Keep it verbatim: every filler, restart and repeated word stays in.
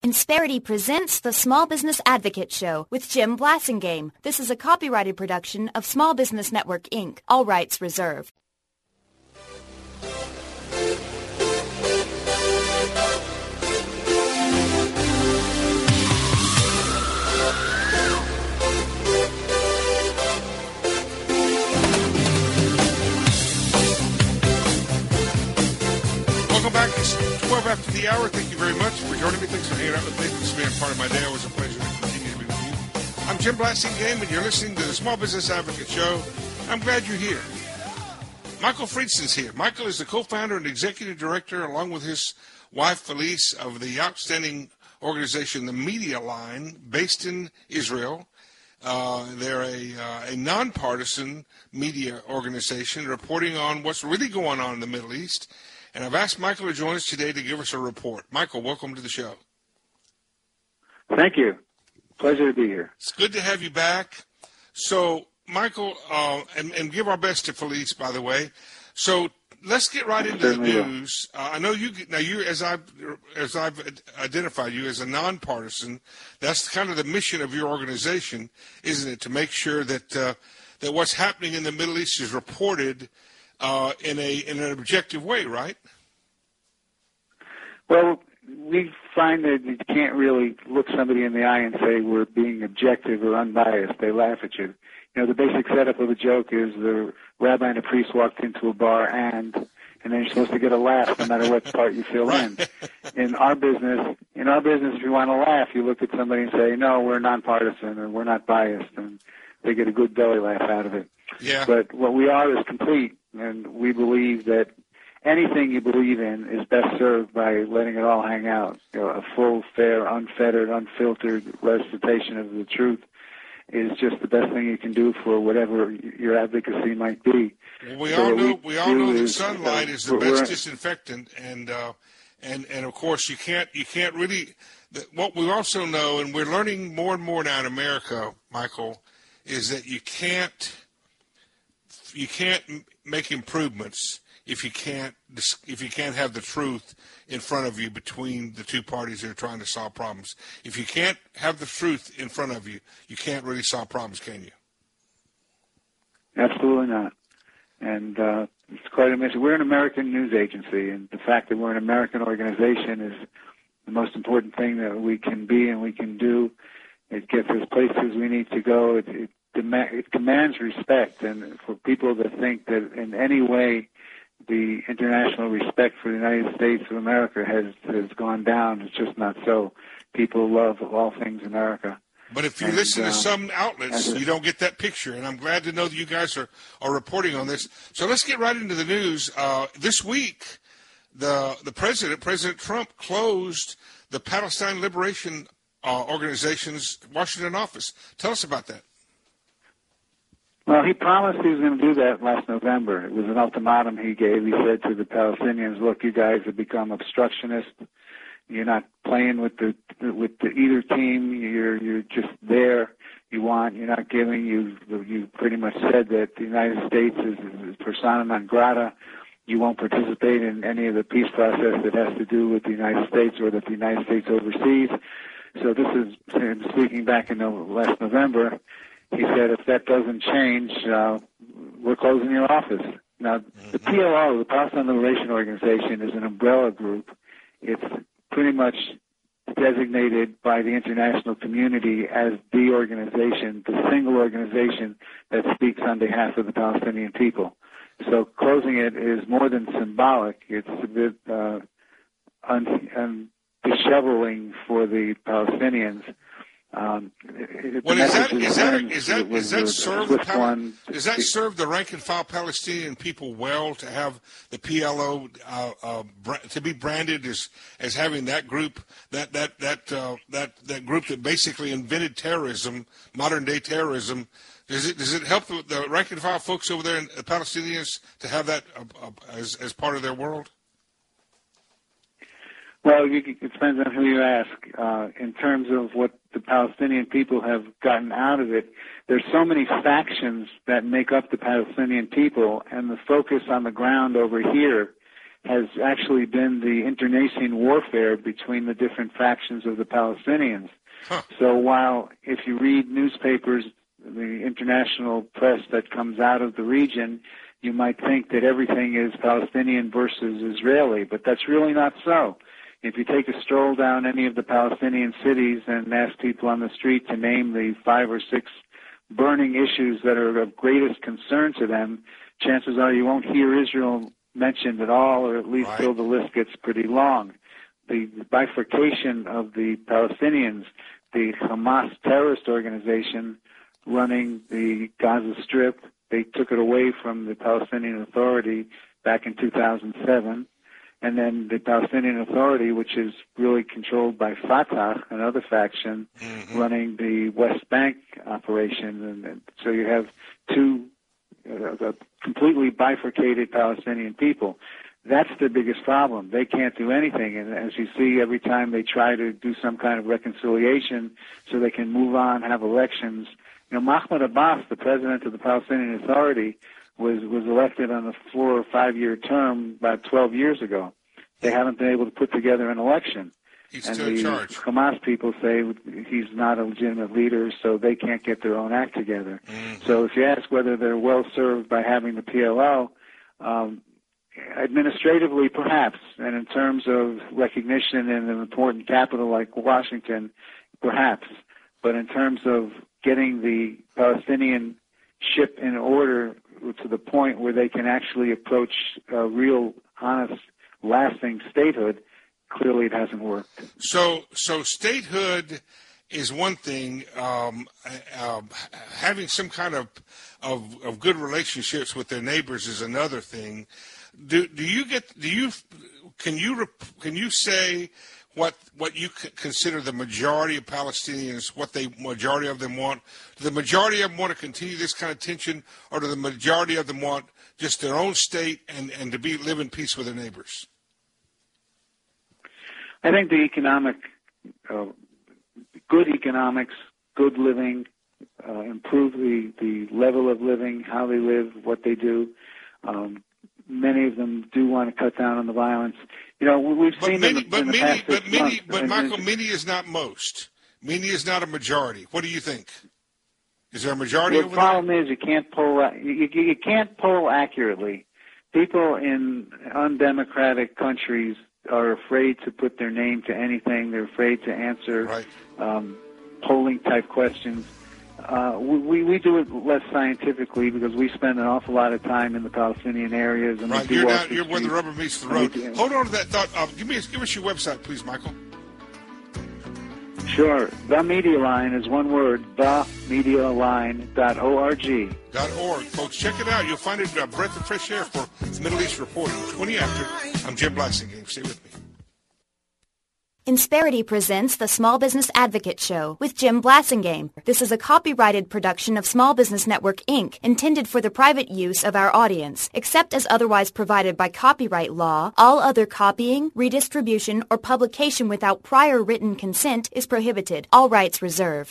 Insperity presents the Small Business Advocate Show with Jim Blasingame. This is a copyrighted production of Small Business Network, Incorporated. All rights reserved. Welcome back. It's twelve after the hour. Thank you very much for joining me. Thanks for hanging out with me. This has been part of my day. Always a pleasure to continue to be with you. I'm Jim Blasingame, and you're listening to the Small Business Advocate Show. I'm glad you're here. Michael Friedson's here. Michael is the co-founder and executive director, along with his wife, Felice, of the outstanding organization, the Media Line, based in Israel. Uh, they're a, uh, a nonpartisan media organization reporting on what's really going on in the Middle East. And I've asked Michael to join us today to give us a report. Michael, welcome to the show. Thank you. Pleasure to be here. It's good to have you back. So, Michael, uh, and, and give our best to Felice, by the way. So let's get right into Certainly the news. Uh, I know you now. You, as I've as I've identified you as a nonpartisan. That's kind of the mission of your organization, isn't it? To make sure that uh, that what's happening in the Middle East is reported Uh, in a in an objective way, right? Well, we find that you can't really look somebody in the eye and say we're being objective or unbiased. They laugh at you. You know, the basic setup of a joke is the rabbi and a priest walked into a bar and, and then you're supposed to get a laugh no matter what part you fill in. In our business, in our business, if you want to laugh, you look at somebody and say, no, we're nonpartisan or we're not biased, and they get a good belly laugh out of it. Yeah. But what we are is complete. And we believe that anything you believe in is best served by letting it all hang out. You know, a full, fair, unfettered, unfiltered recitation of the truth is just the best thing you can do for whatever your advocacy might be. Well, we so all know we, we all know that is, sunlight uh, is the best disinfectant, and uh, and and of course you can't you can't really. What we also know, and we're learning more and more now in America, Michael, is that you can't. You can't make improvements if you can't if you can't have the truth in front of you between the two parties that are trying to solve problems. If you can't have the truth in front of you, you can't really solve problems, can you? Absolutely not. And uh, it's quite a mission. We're an American news agency, and the fact that we're an American organization is the most important thing that we can be and we can do. It gets us places we need to go. It, it It commands respect, and for people that think that in any way the international respect for the United States of America has, has gone down, it's just not so. People love all things America. But if you and, listen to uh, some outlets, you don't get that picture, and I'm glad to know that you guys are, are reporting on this. So let's get right into the news. Uh, this week, the the president, President Trump, closed the Palestine Liberation uh, Organization's Washington office. Tell us about that. Well, he promised he was going to do that last November. It was an ultimatum he gave. He said to the Palestinians, look, you guys have become obstructionists. You're not playing with the with the either team. You're you're just there. You want. You're not giving. You you pretty much said that the United States is, is persona non grata. You won't participate in any of the peace process that has to do with the United States or that the United States oversees. So this is him speaking back in last November. He said, if that doesn't change, uh, we're closing your office. Now, the P L O, the Palestine Liberation Organization, is an umbrella group. It's pretty much designated by the international community as the organization, the single organization that speaks on behalf of the Palestinian people. So closing it is more than symbolic. It's a bit uh, un- un- disheveling for the Palestinians. Um, well, is that is that is that is that serve the Pal- does that serve the rank and file Palestinian people well to have the P L O uh, uh, br- to be branded as as having that group that that that uh, that that group that basically invented terrorism, modern day terrorism? Does it does it help the, the rank and file folks over there, in, the Palestinians, to have that uh, uh, as as part of their world? Well, you, it depends on who you ask. Uh, in terms of what the Palestinian people have gotten out of it, there's so many factions that make up the Palestinian people, and the focus on the ground over here has actually been the internecine warfare between the different factions of the Palestinians. Huh. So while if you read newspapers, the international press that comes out of the region, you might think that everything is Palestinian versus Israeli, but that's really not so. If you take a stroll down any of the Palestinian cities and ask people on the street to name the five or six burning issues that are of greatest concern to them, chances are you won't hear Israel mentioned at all, or at least right. till the list gets pretty long. The bifurcation of the Palestinians, the Hamas terrorist organization running the Gaza Strip, they took it away from the Palestinian Authority back in two thousand seven. And then the Palestinian Authority, which is really controlled by Fatah, another faction, mm-hmm. running the West Bank operation. And, and so you have two uh, completely bifurcated Palestinian people. That's the biggest problem. They can't do anything. And as you see, every time they try to do some kind of reconciliation so they can move on, have elections. You know, Mahmoud Abbas, the president of the Palestinian Authority, was was elected on a four or five year term about twelve years ago. They haven't been able to put together an election. He's and still the in charge. Hamas people say he's not a legitimate leader, so they can't get their own act together. Mm-hmm. So if you ask whether they're well served by having the P L O, um, administratively perhaps, and in terms of recognition in an important capital like Washington, perhaps. But in terms of getting the Palestinian ship in order to the point where they can actually approach a real, honest, lasting statehood, clearly it hasn't worked. So, so statehood is one thing. Um, uh, having some kind of, of of good relationships with their neighbors is another thing. Do do you get? Do you can you can you say what what you consider the majority of Palestinians, what the majority of them want? Do the majority of them want to continue this kind of tension, or do the majority of them want just their own state and, and to be live in peace with their neighbors? I think the economic, uh, good economics, good living, uh, improve the, the level of living, how they live, what they do. Um, many of them do want to cut down on the violence. You know, we've but seen many, them but in the many, past but six many, months. but and, Michael, and, many is not most. Many is not a majority. What do you think? Is there a majority well, over the problem there? is you can't poll. You, you, you can't poll accurately. People in undemocratic countries are afraid to put their name to anything. They're afraid to answer right. um, polling-type questions. Uh, we, we do it less scientifically because we spend an awful lot of time in the Palestinian areas. And right, we you're, do down, you're where the rubber meets the road. do, Hold on to that thought. Uh, give me, give us your website, please, Michael. Sure. The Media Line is one word, the media line dot org. Dot org. Folks, check it out. You'll find it a breath of fresh air for Middle East reporting. twenty after. I'm Jim Blasingame. Stay with me. Insperity presents the Small Business Advocate Show with Jim Blasingame. This is a copyrighted production of Small Business Network, Incorporated, intended for the private use of our audience. Except as otherwise provided by copyright law, all other copying, redistribution, or publication without prior written consent is prohibited. All rights reserved.